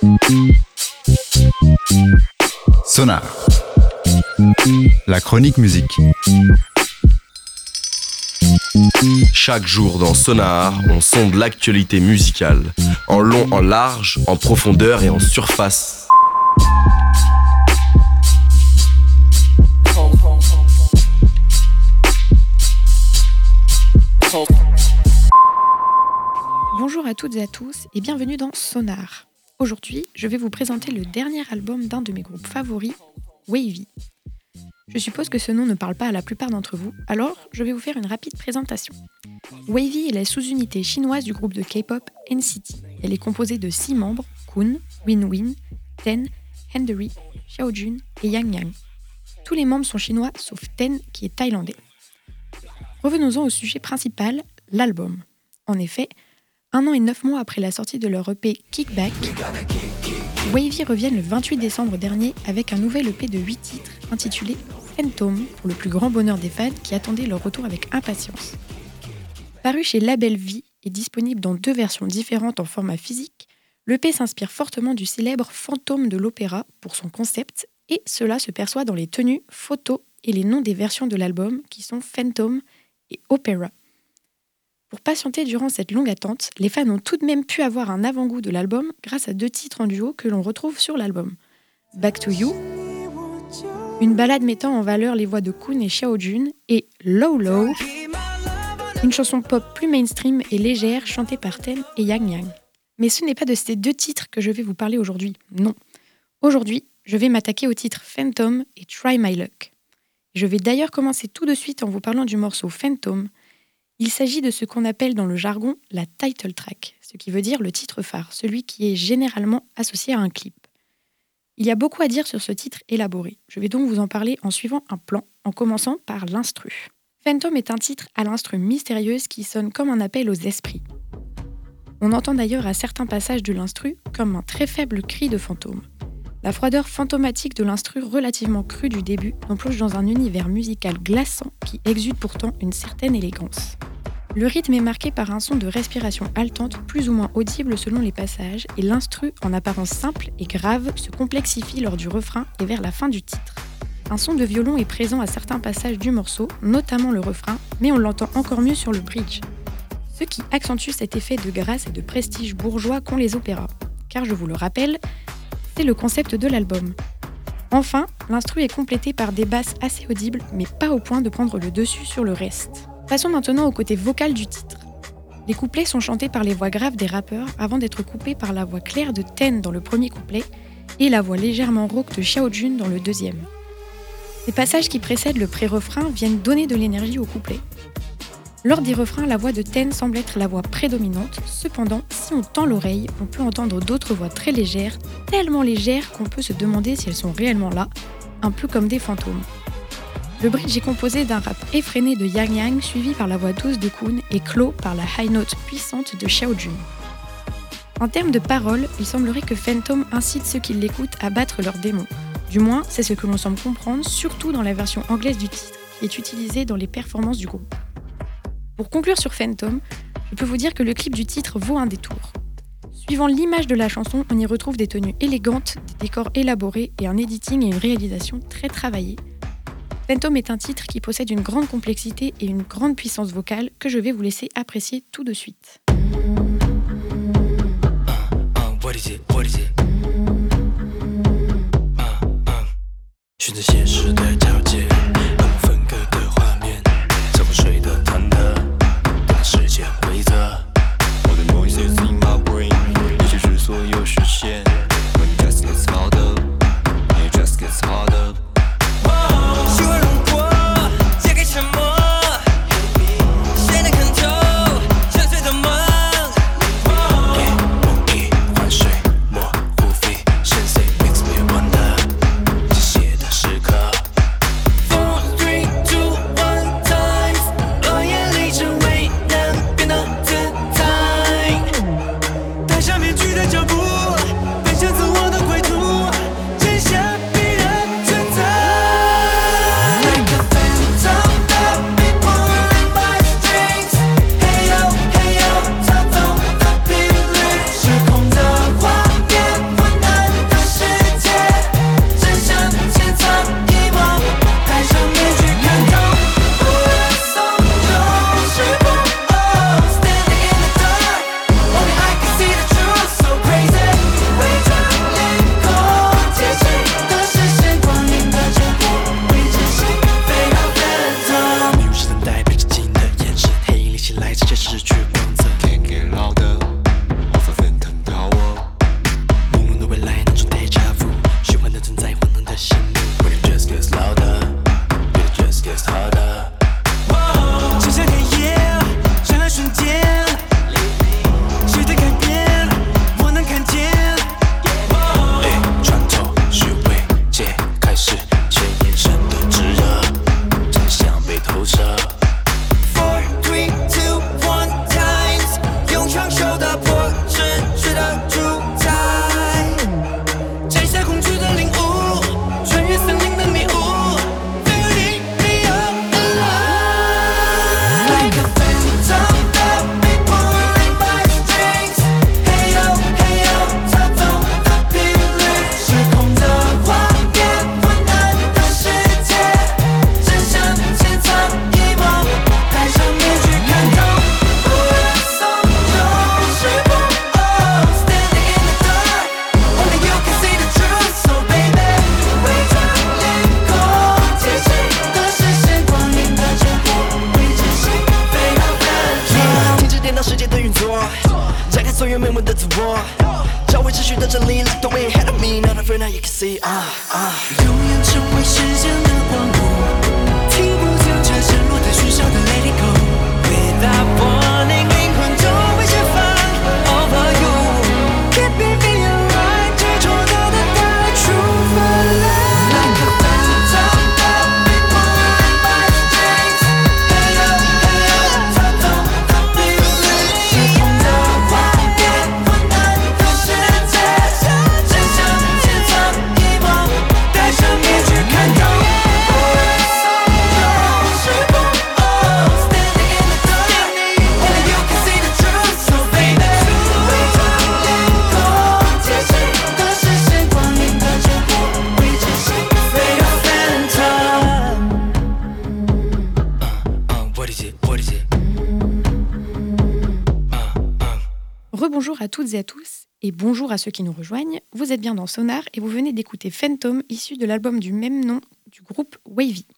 Sonar, la chronique musique. Chaque jour dans Sonar, on sonde l'actualité musicale, en long, en large, en profondeur et en surface. Bonjour à toutes et à tous et bienvenue dans Sonar. Aujourd'hui, je vais vous présenter le dernier album d'un de mes groupes favoris, WayV. Je suppose que ce nom ne parle pas à la plupart d'entre vous, alors je vais vous faire une rapide présentation. WayV est la sous-unité chinoise du groupe de K-pop NCT. Elle est composée de 6 membres, Kun, Winwin, Ten, Hendery, Xiaojun et Yang Yang. Tous les membres sont chinois sauf Ten qui est thaïlandais. Revenons-en au sujet principal, l'album. En effet, 1 an et 9 mois après la sortie de leur EP Kickback, WayV reviennent le 28 décembre dernier avec un nouvel EP de 8 titres intitulé Phantom, pour le plus grand bonheur des fans qui attendaient leur retour avec impatience. Paru chez Label V et disponible dans 2 versions différentes en format physique, l'EP s'inspire fortement du célèbre Fantôme de l'opéra pour son concept et cela se perçoit dans les tenues, photos et les noms des versions de l'album qui sont Phantom et Opera. Pour patienter durant cette longue attente, les fans ont tout de même pu avoir un avant-goût de l'album grâce à 2 titres en duo que l'on retrouve sur l'album. Back to You, une ballade mettant en valeur les voix de Kun et Xiaojun, et Low Low, une chanson pop plus mainstream et légère chantée par Ten et Yang Yang. Mais ce n'est pas de ces 2 titres que je vais vous parler aujourd'hui, non. Aujourd'hui, je vais m'attaquer au titre Phantom et Try My Luck. Je vais d'ailleurs commencer tout de suite en vous parlant du morceau Phantom. Il s'agit de ce qu'on appelle dans le jargon la title track, ce qui veut dire le titre phare, celui qui est généralement associé à un clip. Il y a beaucoup à dire sur ce titre élaboré. Je vais donc vous en parler en suivant un plan, en commençant par l'instru. Phantom est un titre à l'instru mystérieuse qui sonne comme un appel aux esprits. On entend d'ailleurs à certains passages de l'instru comme un très faible cri de fantôme. La froideur fantomatique de l'instru relativement crue du début nous plonge dans un univers musical glaçant qui exude pourtant une certaine élégance. Le rythme est marqué par un son de respiration haletante plus ou moins audible selon les passages et l'instru, en apparence simple et grave, se complexifie lors du refrain et vers la fin du titre. Un son de violon est présent à certains passages du morceau, notamment le refrain, mais on l'entend encore mieux sur le bridge. Ce qui accentue cet effet de grâce et de prestige bourgeois qu'ont les opéras. Car je vous le rappelle, c'est le concept de l'album. Enfin, l'instru est complété par des basses assez audibles, mais pas au point de prendre le dessus sur le reste. Passons maintenant au côté vocal du titre. Les couplets sont chantés par les voix graves des rappeurs avant d'être coupés par la voix claire de Ten dans le premier couplet et la voix légèrement rauque de Xiaojun dans le deuxième. Les passages qui précèdent le pré-refrain viennent donner de l'énergie au couplet. Lors des refrains, la voix de Ten semble être la voix prédominante. Cependant, si on tend l'oreille, on peut entendre d'autres voix très légères, tellement légères qu'on peut se demander si elles sont réellement là, un peu comme des fantômes. Le bridge est composé d'un rap effréné de Yang Yang, suivi par la voix douce de Kun et clos par la high note puissante de Xiaojun. En termes de paroles, il semblerait que Phantom incite ceux qui l'écoutent à battre leurs démons. Du moins, c'est ce que l'on semble comprendre, surtout dans la version anglaise du titre, qui est utilisée dans les performances du groupe. Pour conclure sur Phantom, je peux vous dire que le clip du titre vaut un détour. Suivant l'image de la chanson, on y retrouve des tenues élégantes, des décors élaborés et un editing et une réalisation très travaillés. Phantom est un titre qui possède une grande complexité et une grande puissance vocale que je vais vous laisser apprécier tout de suite. 所有没问的自我，找回秩序的真理 Like the way ahead of me Not afraid now you can see 永远成为时间的光幕，听不见这失落的喧嚣的 Let it go Without warning 灵魂就会解放 Over you Keep me feeling right 执着的等待 True for life Like a phantom that be worried by the days Hey yo, hey yo 它懂得迷离是风的画面混乱的世界真相潜藏一梦戴上面具看透 Rebonjour à toutes et à tous, et bonjour à ceux qui nous rejoignent. Vous êtes bien dans Sonar et vous venez d'écouter Phantom, issu de l'album du même nom du groupe Wavy.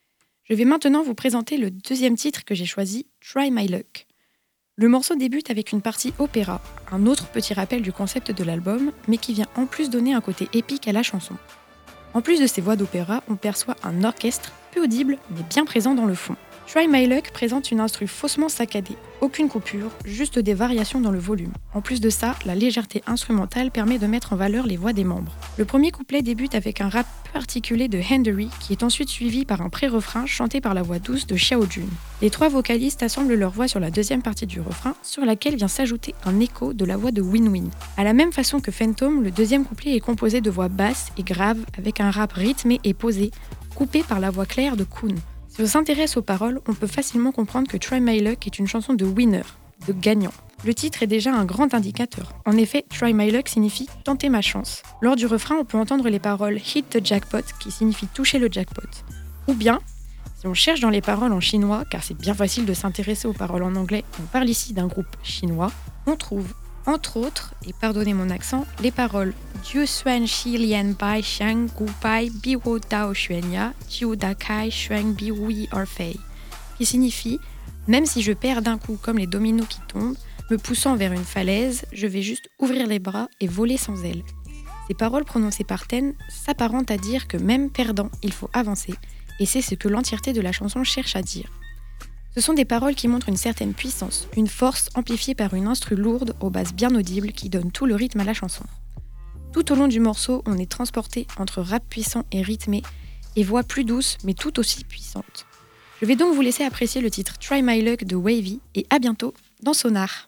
Je vais maintenant vous présenter le deuxième titre que j'ai choisi, Try My Luck. Le morceau débute avec une partie opéra, un autre petit rappel du concept de l'album, mais qui vient en plus donner un côté épique à la chanson. En plus de ces voix d'opéra, on perçoit un orchestre peu audible mais bien présent dans le fond. Try My Luck présente une instru faussement saccadée, aucune coupure, juste des variations dans le volume. En plus de ça, la légèreté instrumentale permet de mettre en valeur les voix des membres. Le premier couplet débute avec un rap peu articulé de Hendery, qui est ensuite suivi par un pré-refrain chanté par la voix douce de Xiao Jun. Les trois vocalistes assemblent leur voix sur la deuxième partie du refrain, sur laquelle vient s'ajouter un écho de la voix de Win Win. À la même façon que Phantom, le deuxième couplet est composé de voix basses et graves, avec un rap rythmé et posé, coupé par la voix claire de Kun. Si on s'intéresse aux paroles, on peut facilement comprendre que Try My Luck est une chanson de winner, de gagnant. Le titre est déjà un grand indicateur. En effet, Try My Luck signifie « tenter ma chance ». Lors du refrain, on peut entendre les paroles « hit the jackpot » qui signifie « toucher le jackpot ». Ou bien, si on cherche dans les paroles en chinois, car c'est bien facile de s'intéresser aux paroles en anglais, on parle ici d'un groupe chinois, on trouve, entre autres, et pardonnez mon accent, les paroles Dieu Xuan Xi Lian Bai Xiang Gu Bai Bi Wo Dao Xuan Ya Jiu Da Kai Xuan Bi Wui Orfei, qui signifie même si je perds d'un coup comme les dominos qui tombent, me poussant vers une falaise, je vais juste ouvrir les bras et voler sans ailes. Ces paroles prononcées par Ten s'apparentent à dire que même perdant, il faut avancer, et c'est ce que l'entièreté de la chanson cherche à dire. Ce sont des paroles qui montrent une certaine puissance, une force amplifiée par une instru lourde aux basses bien audibles qui donne tout le rythme à la chanson. Tout au long du morceau, on est transporté entre rap puissant et rythmé, et voix plus douce mais tout aussi puissante. Je vais donc vous laisser apprécier le titre Try My Luck de Wavy, et à bientôt dans Sonar.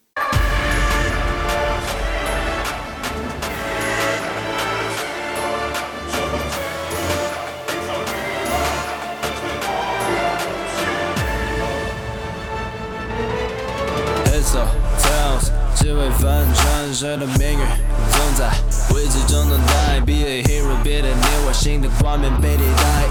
Tails 只为反转谁的命运总在未知中等待 Be a hero 别的你我新的画面被替代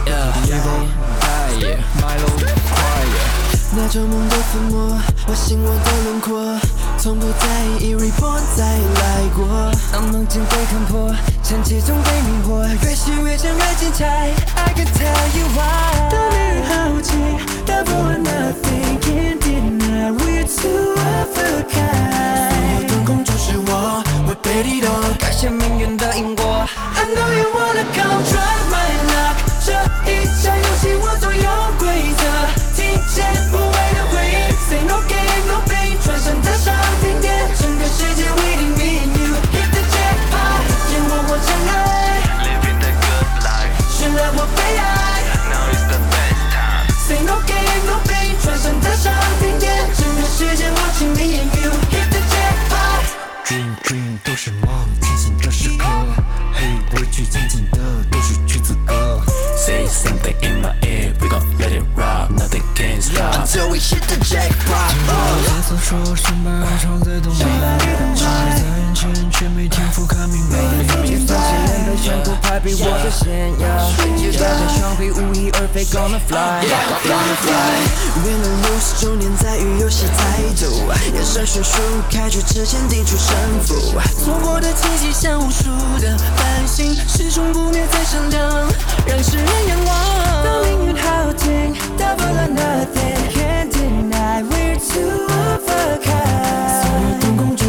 Yeah My low quiet 那旧梦的粉末唤醒我的轮廓从不在意 reborn 再来过当梦境被看破趁其中被迷惑越是越想越精彩 I can tell you why 当你很好奇 Double or nothing can't deny We're two of a kind 所有灯光就是我会被利动改写命运的因果 I know you wanna come try my luck 这一场游戏我左右规则提前不为的回忆 Say no game no pain 转身踏上顶点整个世界 waiting me and you Hit the jackpot 眼望我真爱 Living the good life 是让我被爱 Now is the best time Say no game no pain 转身踏上顶点整个世界 watching me and you Hit the jackpot Dream 都是梦清醒的时刻嘿畏惧前进的都是去资格 Say something in my ear We gon' let it rock Nothing can stop Until we hit the jackpot 他曾说身败名创在动漫在人前却没天赋看明白解放前人的选择派比我的炫耀带着双臂无翼而飞 Gonna fly Gonna fly 原来60周年在于游戏态度眼神悬殊开局之前定出胜负错过的奇迹像无数的繁星始终不灭在闪亮让世人仰望当命运好听 Double or nothing Can't deny We're two of a kind 所有灯光就是我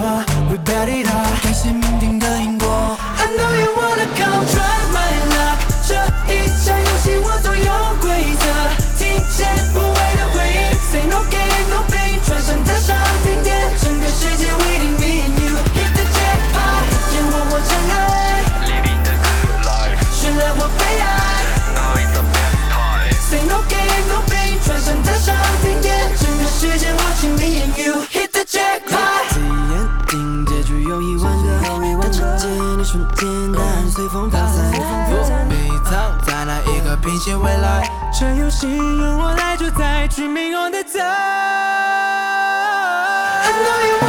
We bet it all， 感谢命定的因果。I know you wanna come try my luck， 这一场游戏我总有规则，提前不为的回忆 ，Say no gain no pain， 转身踏上顶点，整个世界 waiting me and you hit the jackpot， 烟火或尘埃 ，Living the good life， 绚烂或悲哀 ，Now is the best time，Say no gain no pain， 转身踏上顶点，整个世界 watching me and you hit the jackpot。自己眼睛结局有1万个，但只见一瞬间，答案随风飘散。我被藏在哪一个平行未来？这游戏由我来主宰，Dreaming on the top。I know you